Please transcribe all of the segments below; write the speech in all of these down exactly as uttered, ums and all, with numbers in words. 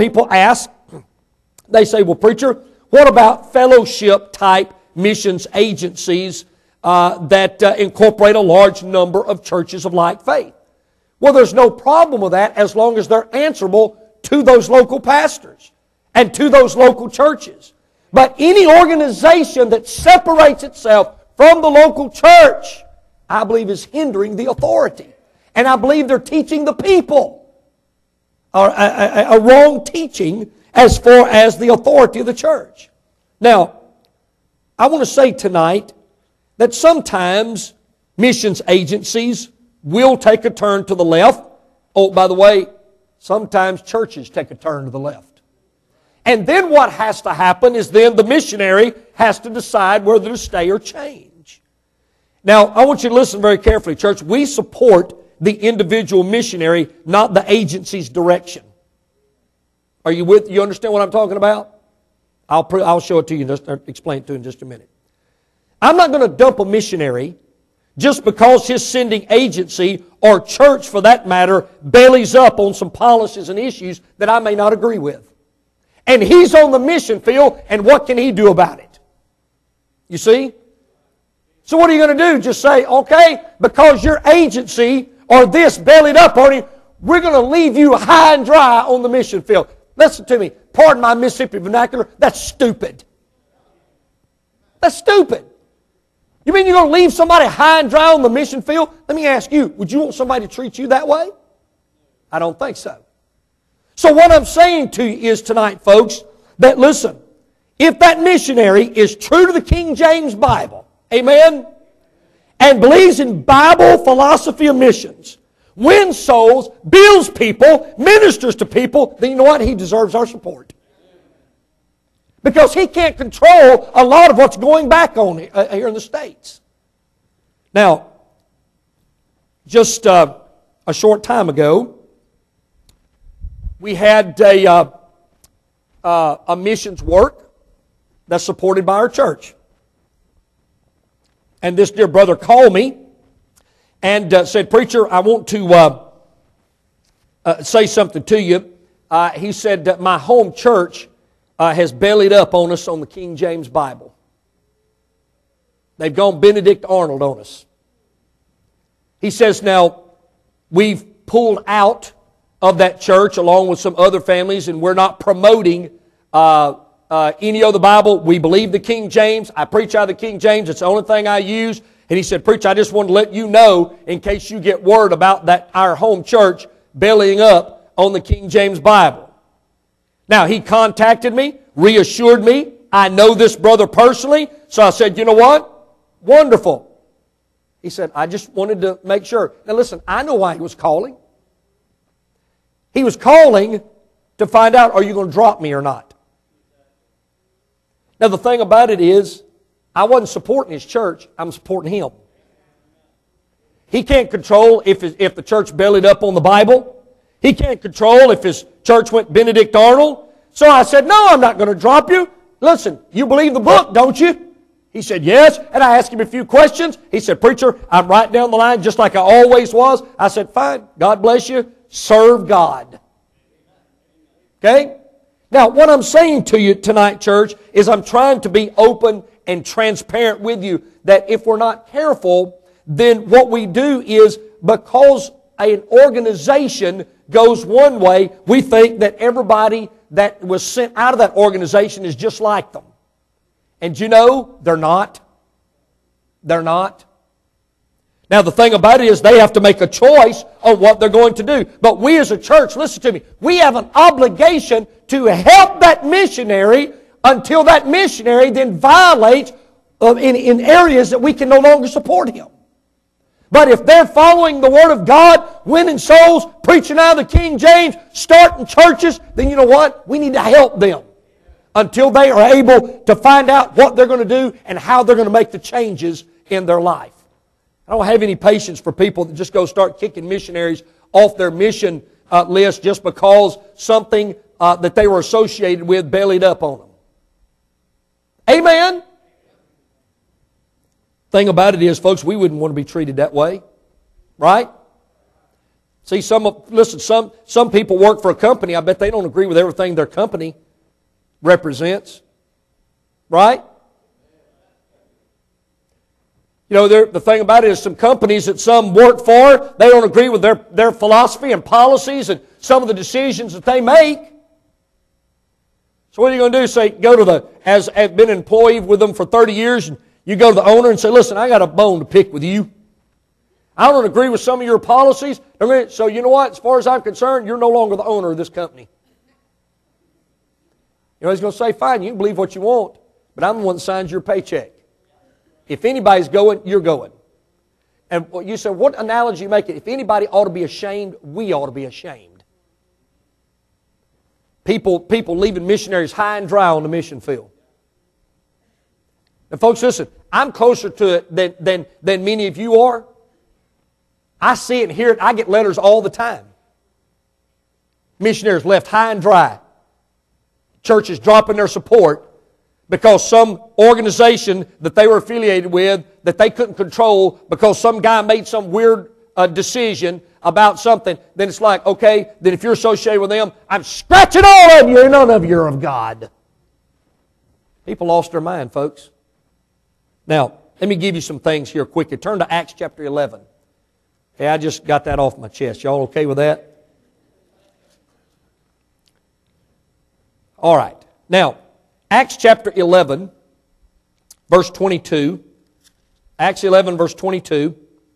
people ask, they say, well, preacher, what about fellowship-type missions agencies uh, that uh, incorporate a large number of churches of like faith? Well, there's no problem with that as long as they're answerable to those local pastors and to those local churches. But any organization that separates itself from the local church, I believe, is hindering the authority. And I believe they're teaching the people a, a, a wrong teaching as far as the authority of the church. Now, I want to say tonight that sometimes missions agencies will take a turn to the left. Oh, by the way, sometimes churches take a turn to the left. And then what has to happen is then the missionary has to decide whether to stay or change. Now, I want you to listen very carefully, church. We support the individual missionary, not the agency's direction. Are you with? You understand what I'm talking about? I'll I'll show it to you. Just explain it to you in just a minute. I'm not going to dump a missionary just because his sending agency or church, for that matter, bellies up on some policies and issues that I may not agree with. And he's on the mission field, and what can he do about it? You see? So what are you going to do? Just say, okay, because your agency or this bellied up on you, we're going to leave you high and dry on the mission field. Listen to me. Pardon my Mississippi vernacular. That's stupid. That's stupid. You mean you're going to leave somebody high and dry on the mission field? Let me ask you, would you want somebody to treat you that way? I don't think so. So what I'm saying to you is tonight, folks, that listen, if that missionary is true to the King James Bible, amen, and believes in Bible philosophy of missions, wins souls, builds people, ministers to people, then you know what? He deserves our support. Because he can't control a lot of what's going back on here in the States. Now, just uh, a short time ago, we had a, uh, uh, a missions work that's supported by our church. And this dear brother called me and uh, said, preacher, I want to uh, uh, say something to you. Uh, he said that my home church uh, has bellied up on us on the King James Bible. They've gone Benedict Arnold on us. He says, now, we've pulled out of that church along with some other families, and we're not promoting uh, uh, any other Bible. We believe the King James. I preach out of the King James. It's the only thing I use. And he said, preacher, I just want to let you know in case you get word about that our home church bellying up on the King James Bible. Now, he contacted me, reassured me. I know this brother personally. So I said, you know what? Wonderful. He said, I just wanted to make sure. Now listen, I know why he was calling. He was calling to find out, are you going to drop me or not? Now the thing about it is, I wasn't supporting his church, I'm supporting him. He can't control if, if the church bellied up on the Bible. He can't control if his church went Benedict Arnold. So I said, no, I'm not going to drop you. Listen, you believe the book, don't you? He said, yes. And I asked him a few questions. He said, preacher, I'm right down the line just like I always was. I said, fine, God bless you. Serve God. Okay? Now, what I'm saying to you tonight, church, is I'm trying to be open and transparent with you that if we're not careful, then what we do is because an organization goes one way, we think that everybody that was sent out of that organization is just like them. And you know, they're not. They're not. Now the thing about it is they have to make a choice on what they're going to do. But we as a church, listen to me, we have an obligation to help that missionary until that missionary then violates uh, in, in areas that we can no longer support him. But if they're following the Word of God, winning souls, preaching out of the King James, starting churches, then you know what? We need to help them until they are able to find out what they're going to do and how they're going to make the changes in their life. I don't have any patience for people that just go start kicking missionaries off their mission uh, list just because something uh, that they were associated with bellied up on them. Amen? Thing about it is, folks, we wouldn't want to be treated that way. Right? See, some of, listen, some, some people work for a company. I bet they don't agree with everything their company represents. Right? You know, the thing about it is some companies that some work for, they don't agree with their, their philosophy and policies and some of the decisions that they make. So what are you going to do? Say, go to the, as I've been an employee with them for thirty years, and you go to the owner and say, listen, I got a bone to pick with you. I don't agree with some of your policies. So you know what? As far as I'm concerned, you're no longer the owner of this company. You know, he's going to say, fine, you can believe what you want, but I'm the one that signs your paycheck. If anybody's going, you're going. And you say, what analogy you make it? If anybody ought to be ashamed, we ought to be ashamed. People, people leaving missionaries high and dry on the mission field. And folks, listen, I'm closer to it than, than, than many of you are. I see it and hear it. I get letters all the time. Missionaries left high and dry. Churches dropping their support because some organization that they were affiliated with that they couldn't control because some guy made some weird uh, decision about something, then it's like, okay, then if you're associated with them, I'm scratching all of you, none of you are of God. People lost their mind, folks. Now, let me give you some things here quickly. Turn to Acts chapter eleven. Okay, I just got that off my chest. Y'all okay with that? All right. Now, Acts chapter eleven, verse twenty-two. Acts eleven, verse twenty-two.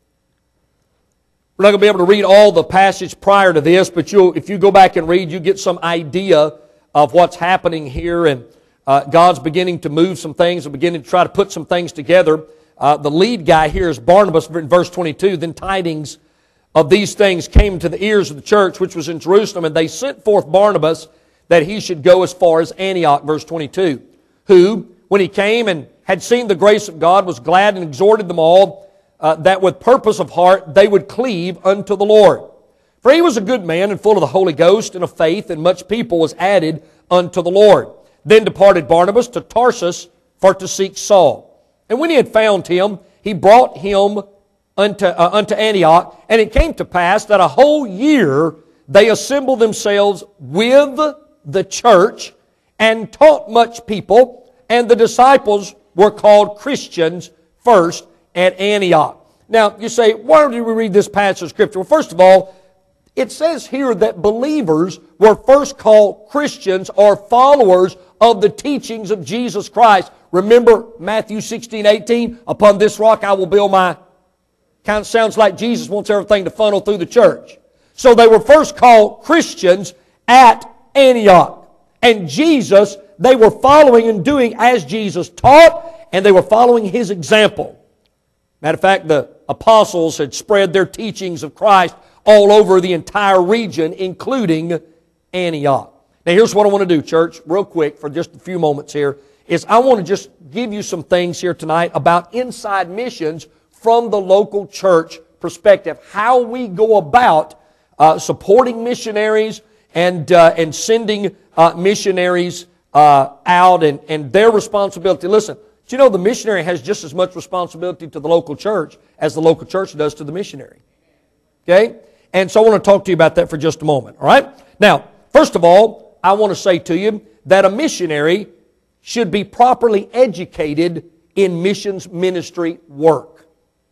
We're not going to be able to read all the passage prior to this, but you'll, if you go back and read, you get some idea of what's happening here, and uh, God's beginning to move some things and beginning to try to put some things together. Uh, the lead guy here is Barnabas in verse twenty-two. Then tidings of these things came to the ears of the church which was in Jerusalem, and they sent forth Barnabas that he should go as far as Antioch, verse twenty-two, who, when he came and had seen the grace of God, was glad and exhorted them all, uh, that with purpose of heart they would cleave unto the Lord. For he was a good man and full of the Holy Ghost and of faith, and much people was added unto the Lord. Then departed Barnabas to Tarsus for to seek Saul. And when he had found him, he brought him unto, uh, unto Antioch, and it came to pass that a whole year they assembled themselves with the church and taught much people, and the disciples were called Christians first at Antioch. Now, you say, why do we read this passage of Scripture? Well, first of all, it says here that believers were first called Christians or followers of the teachings of Jesus Christ. Remember Matthew sixteen, eighteen, upon this rock I will build my... Kind of sounds like Jesus wants everything to funnel through the church. So they were first called Christians at Antioch. And Jesus, they were following and doing as Jesus taught, and they were following His example. Matter of fact, the apostles had spread their teachings of Christ all over the entire region, including Antioch. Now here's what I want to do, church, real quick for just a few moments here, is I want to just give you some things here tonight about inside missions from the local church perspective. How we go about uh, supporting missionaries and uh, and sending uh, missionaries uh, out and, and their responsibility. Listen, do you know the missionary has just as much responsibility to the local church as the local church does to the missionary? Okay? And so I want to talk to you about that for just a moment. All right? Now, first of all, I want to say to you that a missionary should be properly educated in missions ministry work.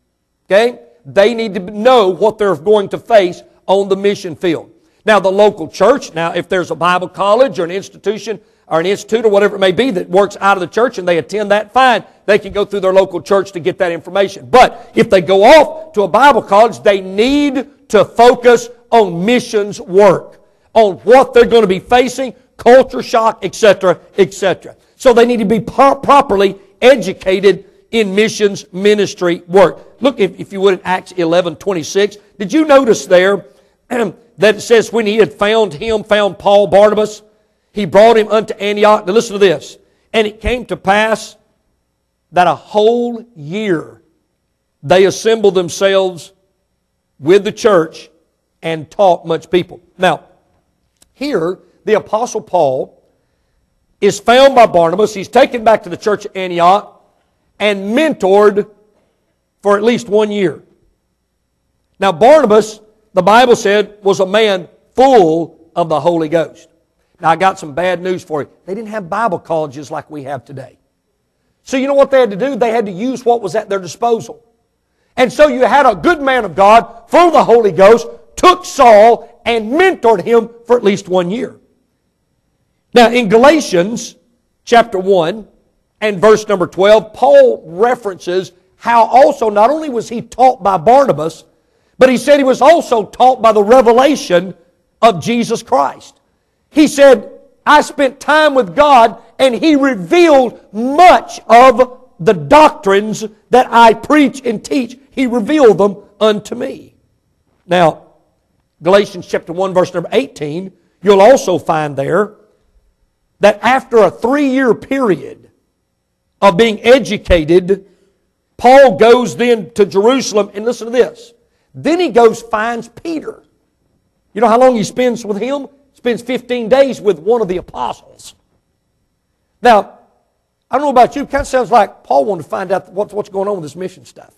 Okay? They need to know what they're going to face on the mission field. Now, the local church, now if there's a Bible college or an institution or an institute or whatever it may be that works out of the church and they attend that, fine. They can go through their local church to get that information. But if they go off to a Bible college, they need to focus on missions work, on what they're going to be facing, culture shock, et cetera, et cetera. So they need to be pro- properly educated in missions ministry work. Look, if, if you would, in Acts eleven twenty-six. Did you notice there that it says when he had found him, found Paul, Barnabas, he brought him unto Antioch. Now listen to this. And it came to pass that a whole year they assembled themselves with the church and taught much people. Now, here, the Apostle Paul is found by Barnabas. He's taken back to the church at Antioch and mentored for at least one year. Now, Barnabas the Bible said, was a man full of the Holy Ghost. Now, I got some bad news for you. They didn't have Bible colleges like we have today. So you know what they had to do? They had to use what was at their disposal. And so you had a good man of God, full of the Holy Ghost, took Saul and mentored him for at least one year. Now, in Galatians chapter one and verse number twelve, Paul references how also not only was he taught by Barnabas, but he said he was also taught by the revelation of Jesus Christ. He said, I spent time with God and He revealed much of the doctrines that I preach and teach. He revealed them unto me. Now, Galatians chapter one verse number eighteen, you'll also find there that after a three-year period of being educated, Paul goes then to Jerusalem, and listen to this. Then he goes finds Peter. You know how long he spends with him? Spends fifteen days with one of the apostles. Now, I don't know about you, it kind of sounds like Paul wanted to find out what's, what's going on with this mission stuff.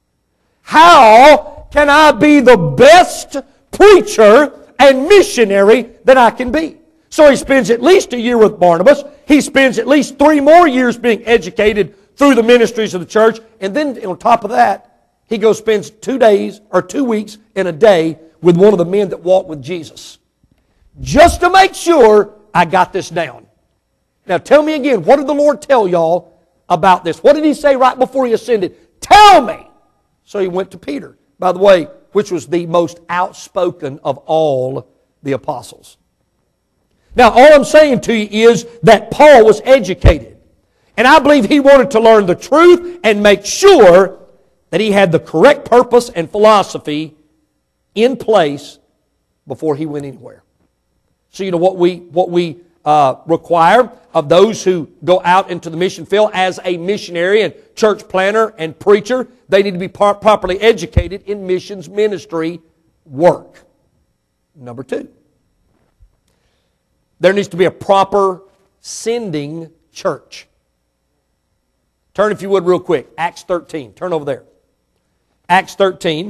How can I be the best preacher and missionary that I can be? So he spends at least a year with Barnabas. He spends at least three more years being educated through the ministries of the church. And then on top of that, he goes spends two days or two weeks and a day with one of the men that walked with Jesus. Just to make sure I got this down. Now tell me again, what did the Lord tell y'all about this? What did He say right before He ascended? Tell me! So He went to Peter, by the way, which was the most outspoken of all the apostles. Now all I'm saying to you is that Paul was educated. And I believe he wanted to learn the truth and make sure that he had the correct purpose and philosophy in place before he went anywhere. So you know what we, what we uh, require of those who go out into the mission field as a missionary and church planner and preacher, they need to be par- properly educated in missions ministry work. Number two, there needs to be a proper sending church. Turn, if you would, real quick. Acts thirteen. Turn over there. Acts thirteen.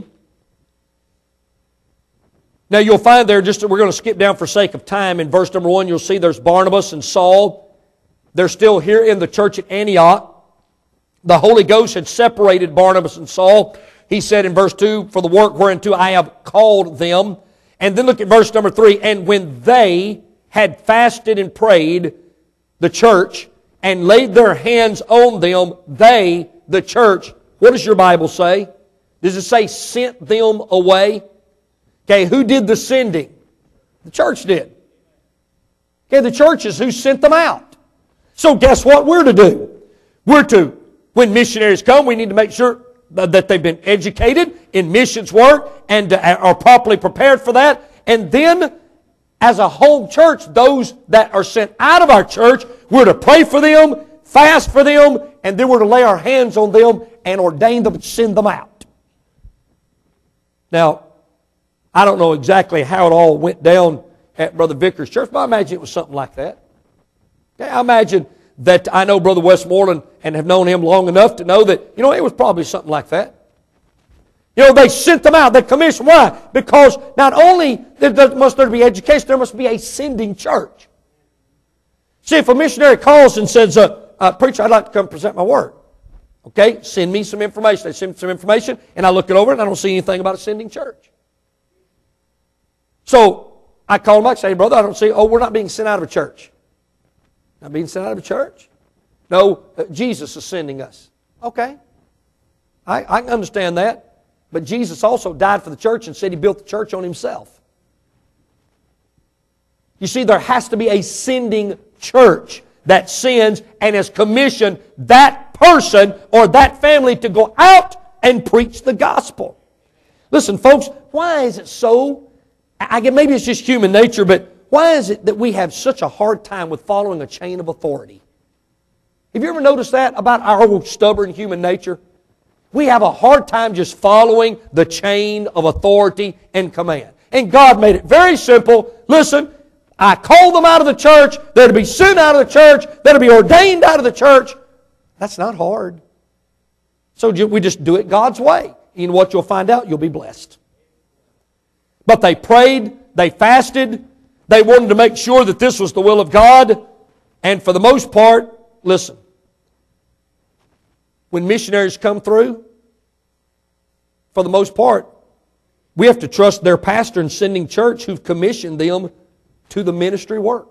Now you'll find there, just we're going to skip down for sake of time. In verse number one, you'll see there's Barnabas and Saul. They're still here in the church at Antioch. The Holy Ghost had separated Barnabas and Saul. He said in verse two, for the work whereunto I have called them. And then look at verse number three. And when they had fasted and prayed, the church, and laid their hands on them, they, the church, what does your Bible say? Does it say sent them away? Okay, who did the sending? The church did. Okay, the church is who sent them out. So guess what we're to do? We're to, when missionaries come, we need to make sure that they've been educated in missions work and are properly prepared for that. And then, as a home church, those that are sent out of our church, we're to pray for them, fast for them, and then we're to lay our hands on them and ordain them and send them out. Now, I don't know exactly how it all went down at Brother Vickers' church, but I imagine it was something like that. Okay, I imagine that I know Brother Westmoreland and have known him long enough to know that, you know, it was probably something like that. You know, they sent them out. They commissioned. Why? Because not only there must there be education, there must be a sending church. See, if a missionary calls and says, uh, uh, preacher, I'd like to come present my word. Okay, send me some information. They send me some information, and I look it over, and I don't see anything about a sending church. So I call him back and say, hey, brother, I don't see, oh, we're not being sent out of a church. Not being sent out of a church? No, uh, Jesus is sending us. Okay. I, I can understand that. But Jesus also died for the church and said He built the church on Himself. You see, there has to be a sending church that sends and has commissioned that person or that family to go out and preach the gospel. Listen, folks, why is it so... I get maybe it's just human nature, but why is it that we have such a hard time with following a chain of authority? Have you ever noticed that about our stubborn human nature? We have a hard time just following the chain of authority and command. And God made it very simple. Listen, I called them out of the church. They're to be sent out of the church. They're to be ordained out of the church. That's not hard. So we just do it God's way. You know what you'll find out? You'll be blessed. But they prayed, they fasted, they wanted to make sure that this was the will of God. And for the most part, listen, when missionaries come through, for the most part, we have to trust their pastor and sending church who've commissioned them to the ministry work.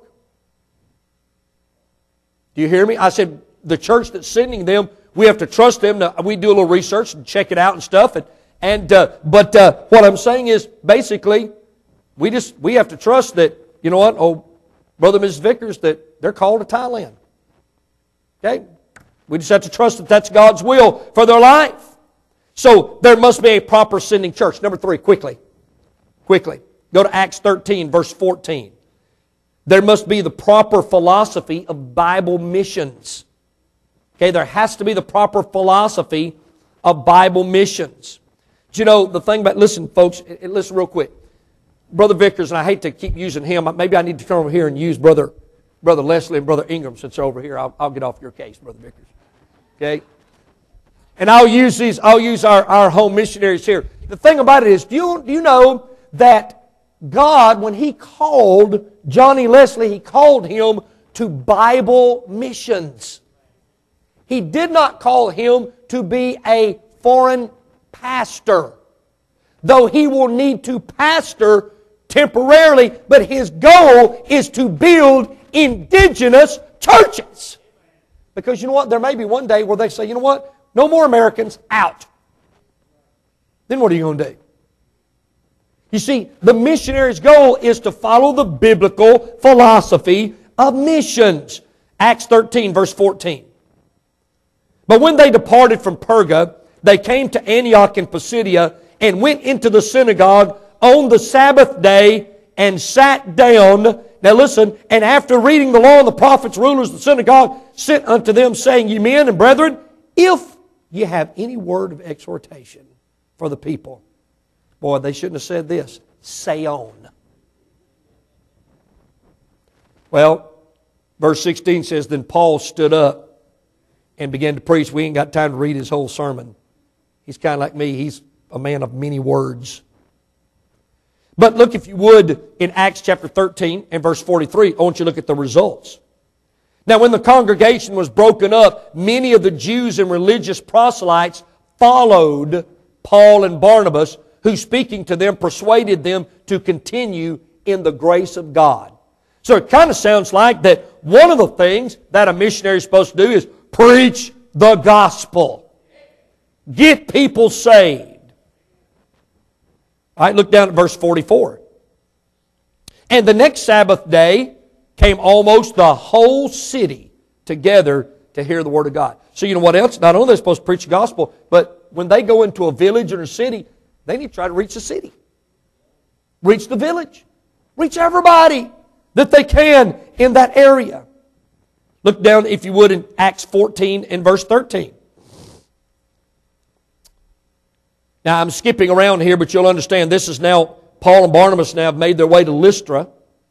Do you hear me? I said the church that's sending them, we have to trust them. Now, we do a little research and check it out and stuff. And, and uh, but uh, what I'm saying is, basically, we just we have to trust that, you know what, oh, Brother and Missus Vickers, that they're called to Thailand. Okay? We just have to trust that that's God's will for their life. So there must be a proper sending church. Number three, quickly. Quickly. Go to Acts thirteen, verse fourteen. There must be the proper philosophy of Bible missions. Okay, there has to be the proper philosophy of Bible missions. But you know, the thing about, listen folks, listen real quick. Brother Vickers, and I hate to keep using him, maybe I need to come over here and use Brother, Brother Leslie and Brother Ingram since they're over here. I'll, I'll get off your case, Brother Vickers. Okay? And I'll use these, I'll use our, our home missionaries here. The thing about it is, do you, do you know that God, when He called Johnny Leslie, He called him to Bible missions. He did not call him to be a foreign pastor, though he will need to pastor temporarily, but his goal is to build indigenous churches. Because you know what? There may be one day where they say, you know what? No more Americans, out. Then what are you going to do? You see, the missionary's goal is to follow the biblical philosophy of missions. Acts thirteen, verse fourteen. But when they departed from Perga, they came to Antioch in Pisidia and went into the synagogue on the Sabbath day and sat down. Now listen, and after reading the law and the prophets, rulers of the synagogue sent unto them, saying, Ye men and brethren, if ye have any word of exhortation for the people. Boy, they shouldn't have said this. Say on. Well, verse sixteen says, Then Paul stood up and began to preach. We ain't got time to read his whole sermon. He's kind of like me. He's a man of many words. But look, if you would, in Acts chapter thirteen and verse forty-three, I want you to look at the results. Now, when the congregation was broken up, many of the Jews and religious proselytes followed Paul and Barnabas, who speaking to them persuaded them to continue in the grace of God. So it kind of sounds like that one of the things that a missionary is supposed to do is preach the gospel. Get people saved. All right, look down at verse forty-four. And the next Sabbath day came almost the whole city together to hear the word of God. So you know what else? Not only are they supposed to preach the gospel, but when they go into a village or a city, they need to try to reach the city. Reach the village. Reach everybody that they can in that area. Look down, if you would, in Acts fourteen and verse thirteen. Now, I'm skipping around here, but you'll understand this is now, Paul and Barnabas now have made their way to Lystra.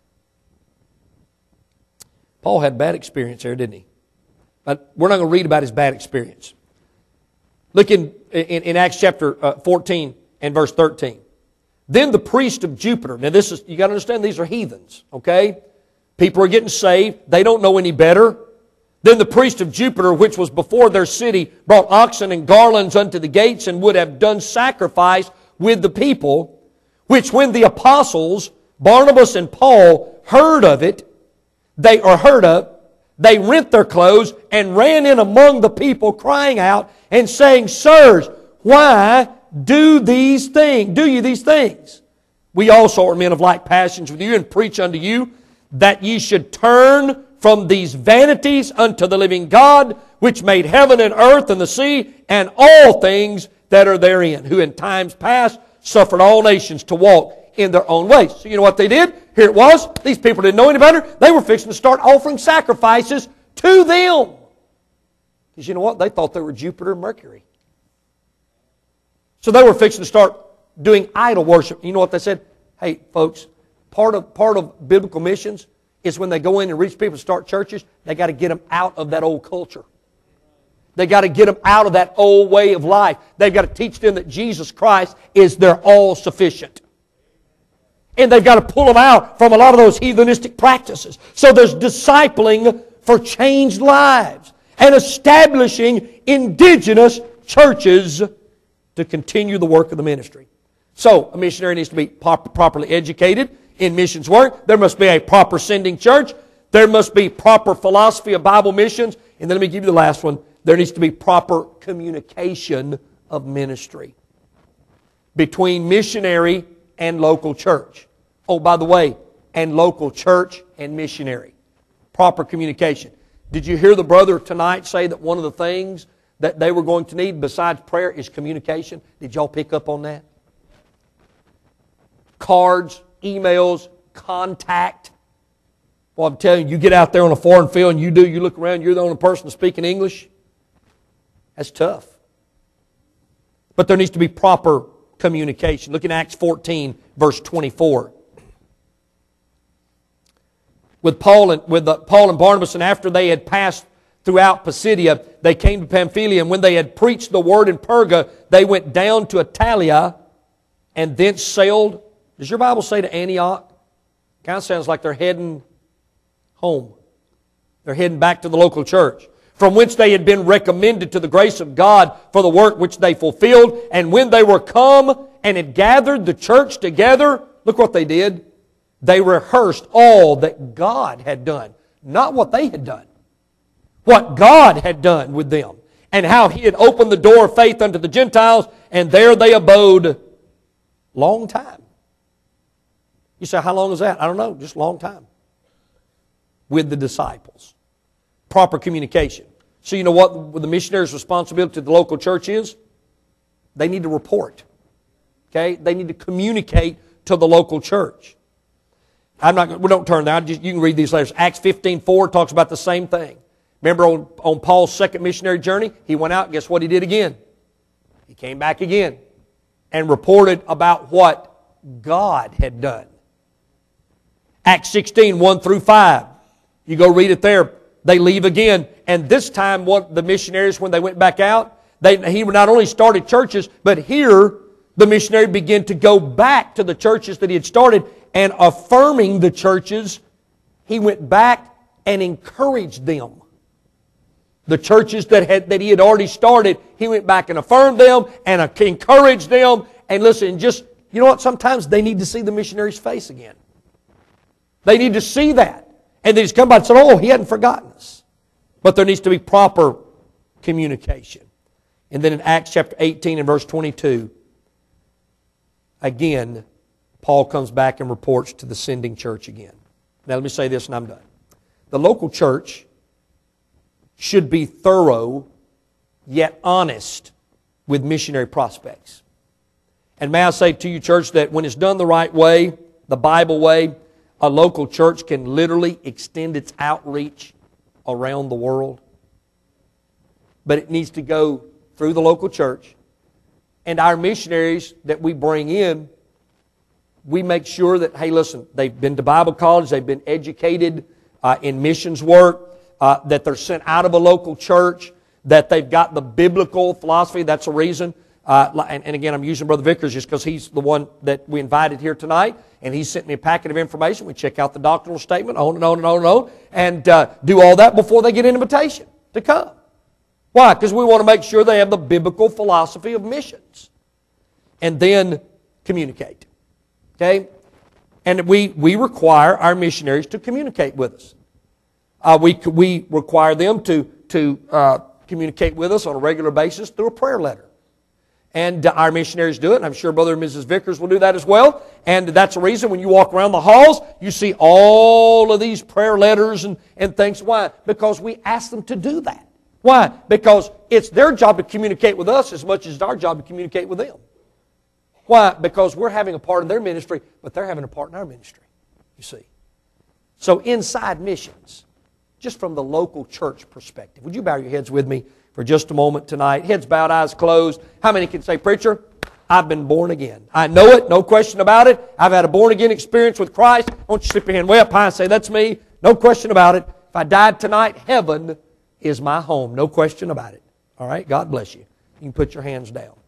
Paul had bad experience there, didn't he? But we're not going to read about his bad experience. Look in, in, in Acts chapter uh, fourteen and verse thirteen. Then the priest of Jupiter. Now this is, you got to understand, these are heathens, okay? People are getting saved. They don't know any better. Then the priest of Jupiter, which was before their city, brought oxen and garlands unto the gates and would have done sacrifice with the people, which when the apostles, Barnabas and Paul, heard of it, they are heard of, they rent their clothes and ran in among the people, crying out and saying, Sirs, why do these things? Do you these things? We also are men of like passions with you, and preach unto you that ye should turn from these vanities unto the living God, which made heaven and earth and the sea and all things that are therein, who in times past suffered all nations to walk in their own ways. So you know what they did? Here it was. These people didn't know any better. They were fixing to start offering sacrifices to them. Because you know what? They thought they were Jupiter and Mercury. So they were fixing to start doing idol worship. You know what they said? Hey, folks, part of, part of biblical missions is when they go in and reach people to start churches, they got to get them out of that old culture. They got to get them out of that old way of life. They've got to teach them that Jesus Christ is their all-sufficient. And they've got to pull them out from a lot of those heathenistic practices. So there's discipling for changed lives and establishing indigenous churches to continue the work of the ministry. So a missionary needs to be pop- properly educated in missions work. There must be a proper sending church. There must be proper philosophy of Bible missions. And then let me give you the last one. There needs to be proper communication of ministry between missionary and local church. Oh, by the way, and local church and missionary. Proper communication. Did you hear the brother tonight say that one of the things that they were going to need besides prayer is communication? Did y'all pick up on that? Cards, emails, contact. Well, I'm telling you, you get out there on a foreign field and you do, you look around, you're the only person speaking English. That's tough. But there needs to be proper communication. Look in Acts fourteen, verse twenty-four. With Paul and with the, Paul and Barnabas, and after they had passed throughout Pisidia, they came to Pamphylia, and when they had preached the word in Perga, they went down to Attalia, and thence sailed. Does your Bible say to Antioch? Kind of sounds like they're heading home. They're heading back to the local church, from whence they had been recommended to the grace of God for the work which they fulfilled. And when they were come and had gathered the church together, look what they did. They rehearsed all that God had done. Not what they had done. What God had done with them. And how He had opened the door of faith unto the Gentiles. And there they abode long time. You say, how long is that? I don't know. Just a long time. With the disciples. Proper communication. So you know what the missionary's responsibility to the local church is? They need to report. Okay? They need to communicate to the local church. I'm not. We don't turn there. Just, you can read these letters. Acts fifteen four talks about the same thing. Remember on, on Paul's second missionary journey? He went out. Guess what he did again? He came back again and reported about what God had done. Acts sixteen one through five. You go read it there. They leave again. And this time, what the missionaries, when they went back out, they, he not only started churches, but here the missionary began to go back to the churches that he had started, and affirming the churches, he went back and encouraged them. The churches that had that he had already started, he went back and affirmed them and encouraged them. And listen, just, you know what, sometimes they need to see the missionary's face again. They need to see that. And then he's come by and said, oh, he hadn't forgotten us. But there needs to be proper communication. And then in Acts chapter eighteen and verse twenty-two, again, Paul comes back and reports to the sending church again. Now let me say this and I'm done. The local church should be thorough yet honest with missionary prospects. And may I say to you, church, that when it's done the right way, the Bible way, a local church can literally extend its outreach around the world. But it needs to go through the local church. And our missionaries that we bring in, we make sure that, hey, listen, they've been to Bible college, they've been educated uh, in missions work, uh, that they're sent out of a local church, that they've got the biblical philosophy. That's a reason. Uh, and, and again, I'm using Brother Vickers just because he's the one that we invited here tonight, and he sent me a packet of information. We check out the doctrinal statement, on and on and on and on, and uh, do all that before they get an invitation to come. Why? Because we want to make sure they have the biblical philosophy of missions. And then communicate. Okay? And we, we require our missionaries to communicate with us. Uh, we, we require them to, to uh, communicate with us on a regular basis through a prayer letter. And uh, our missionaries do it, and I'm sure Brother and Missus Vickers will do that as well. And that's the reason when you walk around the halls, you see all of these prayer letters and, and things. Why? Because we ask them to do that. Why? Because it's their job to communicate with us as much as it's our job to communicate with them. Why? Because we're having a part in their ministry, but they're having a part in our ministry, you see. So inside missions, just from the local church perspective, would you bow your heads with me for just a moment tonight? Heads bowed, eyes closed. How many can say, preacher, I've been born again? I know it, no question about it. I've had a born-again experience with Christ. Won't you slip your hand way up high and say, that's me? No question about it. If I died tonight, heaven is my home. No question about it. All right? God bless you. You can put your hands down.